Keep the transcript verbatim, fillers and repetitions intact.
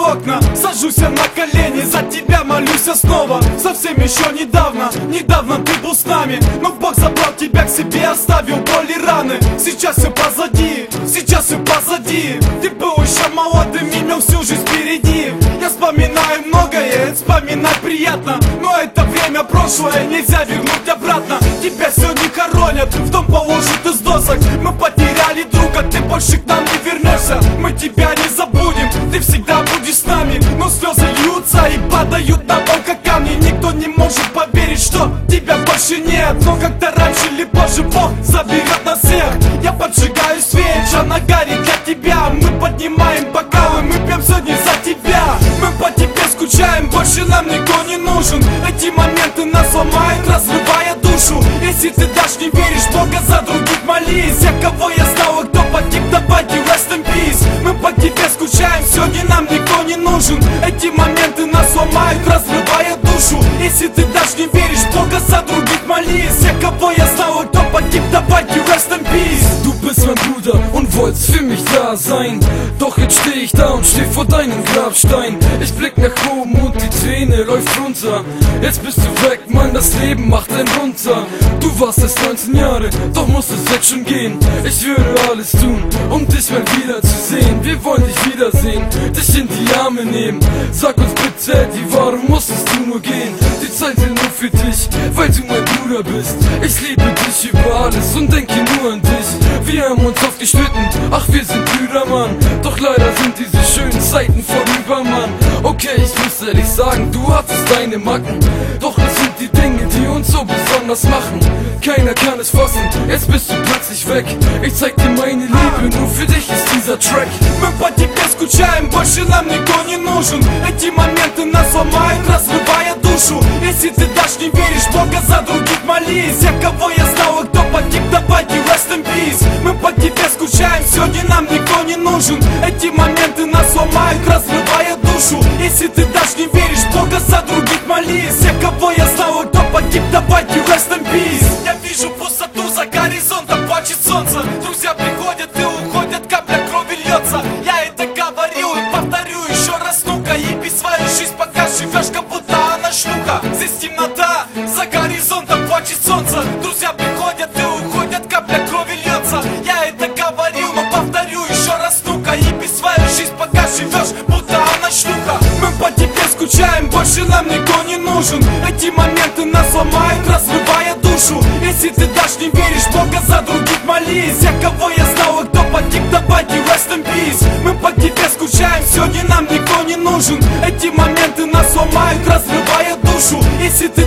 окна, сажусь я на колени, за тебя молюсь я снова. Совсем еще недавно, недавно ты был с нами, но Бог забрал тебя к себе, оставил боли и раны. Сейчас все позади, сейчас все позади. Ты был еще молодым, имел всю жизнь впереди. Я вспоминаю многое, вспоминать приятно, но это время прошлое, нельзя вернуть обратно. Тебя сегодня хоронят, в дом положат из досок. Мы потеряли друга, ты больше к нам не вернешься. Мы тебя не забудем, ты всегда будешь с нами. Но слезы льются и падают на пол, как камни. Никто не может поверить, что тебя больше нет. Но как-то раньше или позже Бог заберет нас всех. Я поджигаю свеч, она горит для тебя. Мы поднимаем бокалы, мы пьем сегодня за тебя. Мы по тебе скучаем, больше нам никто не нужен. Эти моменты нас ломают, разрывая душу. Если ты даже не веришь, Бога за других молись. Я кого я знал, и кто погиб, давайте rest in peace. Мы по тебе скучаем, сегодня нам никто не нужен. Эти моменты нас ломают, разрывая душу. Если ты даже не веришь, Бога за других молись. Я kого я знал, и кто pogib, давайте rest in peace. Du bist mein Bruder und wolltest für mich da sein. Doch jetzt steh ich da und steh vor deinem Grabstein. Ich blick nach oben und die Träne läuft runter. Jetzt bist du weg, Mann, das Leben macht einen runter. Du warst erst neunzehn Jahre, doch musst es jetzt schon gehen. Ich würde alles tun, um dich mal wieder zu sehen. Wir wollen dich wiedersehen, dich in die Arme nehmen. Sag uns bitte, Eddie, warum musstest du nur gehen? Die Zeit will nur für dich, weil du mein Bruder bist. Ich liebe dich über alles und denke nur an dich. Wir haben uns oft gestritten, ach wir sind Brüder, Mann. Doch leider sind diese schönen Zeiten vorüber, Mann. Okay, ich muss ehrlich sagen, du hattest deine Macken. Doch es sind die Dinge, die uns so besonders machen. Keiner kann es fassen, jetzt bist du plötzlich weg. Ich zeig dir meine Liebe, nur für dich ist dieser Track. Мы по тебе скучаем, больше нам никто не нужен. Эти моменты нас ломают, разрывая душу. Если ты даже не веришь, Бога за других молись. Я кого я знал, и кто погиб, давайте rest in peace. Мы по тебе скучаем, сегодня нам никто не нужен. Эти моменты нас ломают, разрывая душу. Если ты даже не веришь, Бога за других молись. Я кого я знал, и кто погиб, давайте rest in peace. Я вижу пустоту за горизонтом, плачет солнце. Друзья приходят и уходят, капля крови льется. Я это говорил и повторю еще раз, ну-ка. Еби свою жизнь, пока живешь, как будто она шлюха. Здесь темнота, за горизонтом плачет солнце. Друзья приходят и уходят, капля крови льется. Я это говорил, но повторю еще раз, ну-ка. Еби свою жизнь, пока живешь, будто она шлюха. Мы по тебе скучаем, больше нам никто не нужен. Эти моменты нас ломают, разрывая душу. Если ты даже не веришь, Бога за других молись. Я кого я знал, и кто погиб, давайте rest in peace. Мы по тебе скучаем, сегодня нам никто не нужен. Эти моменты нас ломают, разрывая душу. Если ты